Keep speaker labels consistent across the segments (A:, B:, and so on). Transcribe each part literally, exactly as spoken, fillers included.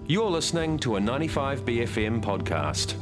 A: You're listening to a ninety-five B F M podcast.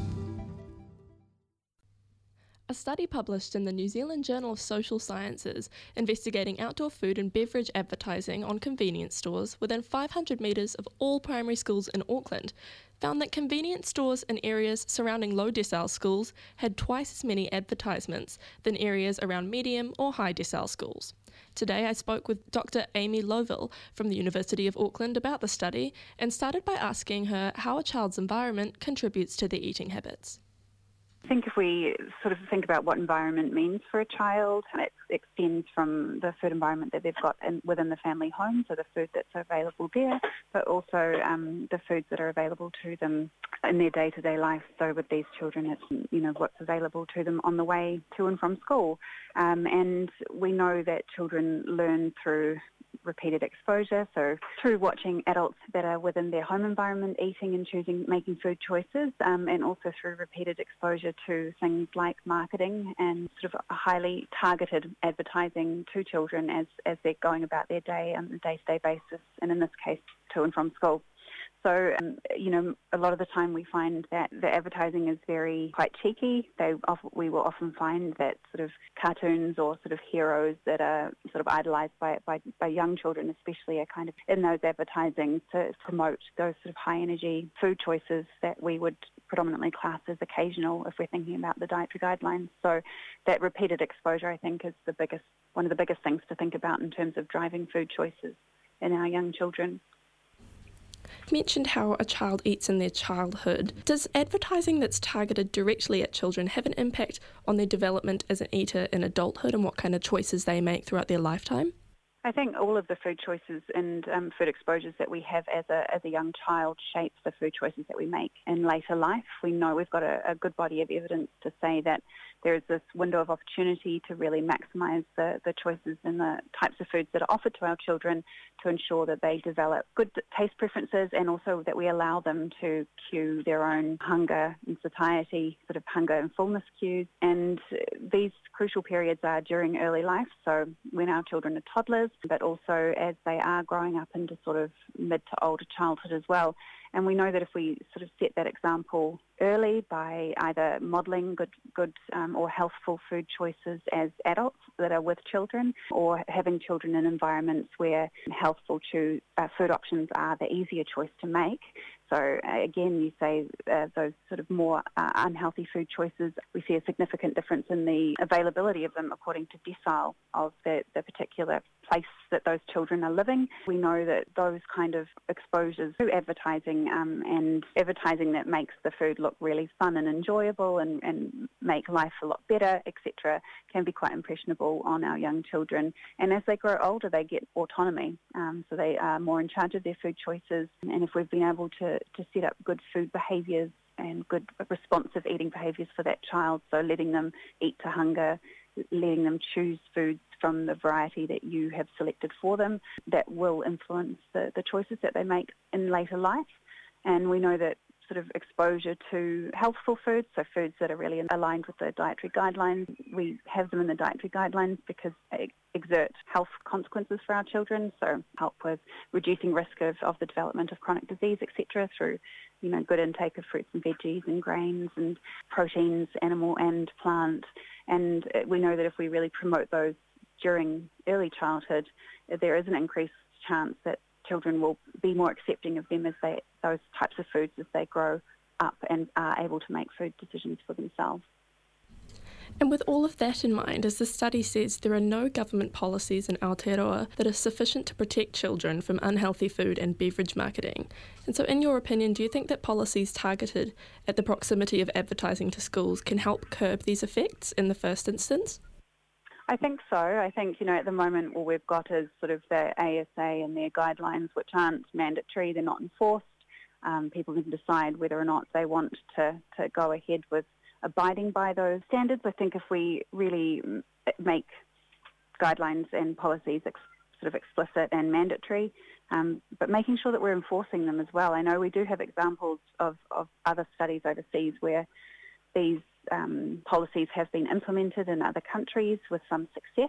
B: A study published in the New Zealand Journal of Social Sciences investigating outdoor food and beverage advertising on convenience stores within five hundred metres of all primary schools in Auckland found that convenience stores in areas surrounding low decile schools had twice as many advertisements than areas around medium or high decile schools. Today I spoke with Doctor Amy Lovell from the University of Auckland about the study and started by asking her how a child's environment contributes to their eating habits.
C: I think if we sort of think about what environment means for a child, it extends from the food environment that they've got in, within the family home, so the food that's available there, but also um, the foods that are available to them in their day-to-day life. So with these children, it's, you know, what's available to them on the way to and from school. Um, and we know that children learn through repeated exposure, so through watching adults that are within their home environment eating and choosing, making food choices, um, and also through repeated exposure to things like marketing and sort of highly targeted advertising to children as, as they're going about their day on a day-to-day basis, and in this case, to and from school. So, um, you know, a lot of the time we find that the advertising is very quite cheeky. They often, we will often find that sort of cartoons or sort of heroes that are sort of idolised by, by by young children especially are kind of in those advertising to promote those sort of high energy food choices that we would predominantly class as occasional if we're thinking about the dietary guidelines. So that repeated exposure, I think, is the biggest one of the biggest things to think about in terms of driving food choices in our young children.
B: You mentioned how a child eats in their childhood. Does advertising that's targeted directly at children have an impact on their development as an eater in adulthood and what kind of choices they make throughout their lifetime?
C: I think all of the food choices and um, food exposures that we have as a as a young child shapes the food choices that we make in later life. We know we've got a, a good body of evidence to say that there is this window of opportunity to really maximise the, the choices and the types of foods that are offered to our children to ensure that they develop good taste preferences and also that we allow them to cue their own hunger and satiety, sort of hunger and fullness cues. And these crucial periods are during early life, so when our children are toddlers, but also as they are growing up into sort of mid to older childhood as well. And we know that if we sort of set that example early by either modelling good, good um, or healthful food choices as adults that are with children, or having children in environments where healthful cho- uh, food options are the easier choice to make. So uh, again, you say uh, those sort of more uh, unhealthy food choices, we see a significant difference in the availability of them according to decile of the, the particular place that those children are living. We know that those kind of exposures to advertising um, and advertising that makes the food look really fun and enjoyable and, and make life a lot better, et cetera, can be quite impressionable on our young children. And as they grow older, they get autonomy, um, so they are more in charge of their food choices. And if we've been able to, to set up good food behaviours and good responsive eating behaviours for that child, so letting them eat to hunger, letting them choose foods from the variety that you have selected for them, that will influence the, the choices that they make in later life. And we know that sort of exposure to healthful foods, so foods that are really aligned with the dietary guidelines, we have them in the dietary guidelines because they exert health consequences for our children, so help with reducing risk of, of the development of chronic disease, et cetera, through you know, good intake of fruits and veggies and grains and proteins, animal and plant. And we know that if we really promote those during early childhood, there is an increased chance that children will be more accepting of them as they those types of foods as they grow up and are able to make food decisions for themselves.
B: And with all of that in mind, as the study says, there are no government policies in Aotearoa that are sufficient to protect children from unhealthy food and beverage marketing. And so in your opinion, do you think that policies targeted at the proximity of advertising to schools can help curb these effects in the first instance?
C: I think so. I think, you know, at the moment all we've got is sort of the A S A and their guidelines, which aren't mandatory, they're not enforced. Um, people can decide whether or not they want to, to go ahead with abiding by those standards. I think if we really make guidelines and policies ex- sort of explicit and mandatory, um, but making sure that we're enforcing them as well. I know we do have examples of, of other studies overseas where these um, policies have been implemented in other countries with some success.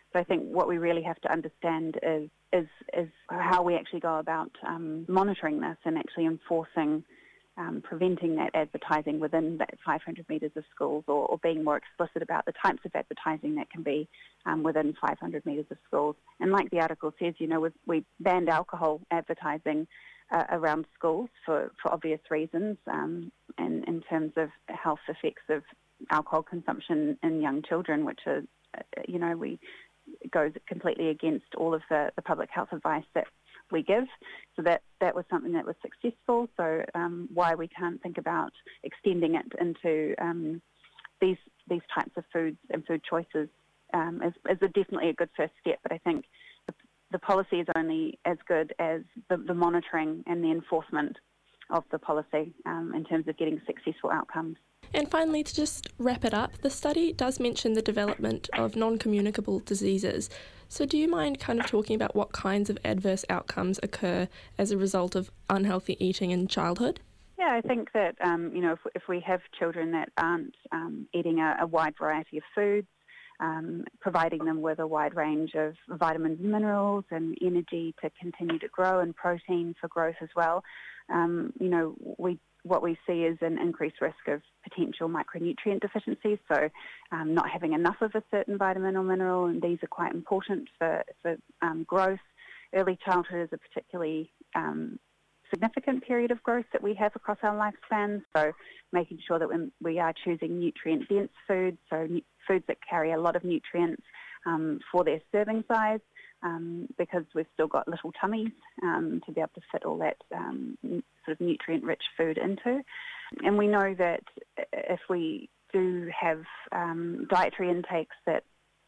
C: So I think what we really have to understand is is, is how we actually go about um, monitoring this and actually enforcing, um, preventing that advertising within that five hundred metres of schools, or, or being more explicit about the types of advertising that can be um, within five hundred metres of schools. And like the article says, you know, we've, we banned alcohol advertising uh, around schools for, for obvious reasons, um, and in terms of health effects of alcohol consumption in young children, which are, uh, you know, we goes completely against all of the, the public health advice that we give. So that, that was something that was successful. So um, why we can't think about extending it into um, these these types of foods and food choices um, is, is a definitely a good first step. But I think the, the policy is only as good as the, the monitoring and the enforcement of the policy um, in terms of getting successful outcomes.
B: And finally, to just wrap it up, the study does mention the development of non-communicable diseases. So do you mind kind of talking about what kinds of adverse outcomes occur as a result of unhealthy eating in childhood?
C: Yeah, I think that, um, you know, if, if we have children that aren't um, eating a, a wide variety of foods, um, providing them with a wide range of vitamins and minerals and energy to continue to grow, and protein for growth as well, um, you know, we what we see is an increased risk of potential micronutrient deficiencies, so um, not having enough of a certain vitamin or mineral, and these are quite important for, for um, growth. Early childhood is a particularly um, significant period of growth that we have across our lifespan, so making sure that when we are choosing nutrient-dense foods, so nu- foods that carry a lot of nutrients um, for their serving size, um, because we've still got little tummies um, to be able to fit all that um, sort of nutrient-rich food into. And we know that if we do have um, dietary intakes that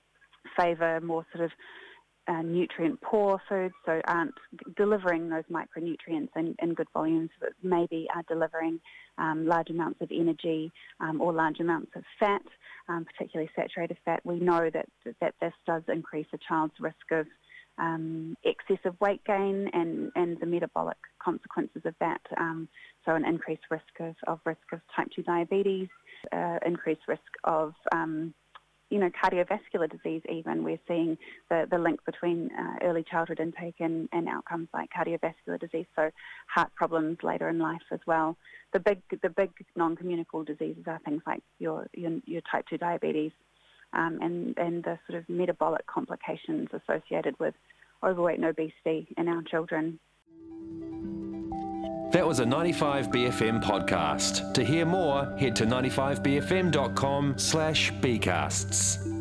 C: favour more sort of uh, nutrient-poor foods, so aren't delivering those micronutrients in, in good volumes, but maybe are delivering um, large amounts of energy um, or large amounts of fat, um, particularly saturated fat, we know that, that this does increase a child's risk of Um, excessive weight gain and, and the metabolic consequences of that. Um, so an increased risk of, of risk of type two diabetes, uh, increased risk of, um, you know, cardiovascular disease even. We're seeing the, the link between uh, early childhood intake and, and outcomes like cardiovascular disease, so heart problems later in life as well. The big the big non-communicable diseases are things like your, your, your type two diabetes, Um, and, and the sort of metabolic complications associated with overweight and obesity in our children.
A: That was a ninety-five B F M podcast. To hear more, head to ninety-five b f m dot com slash b casts.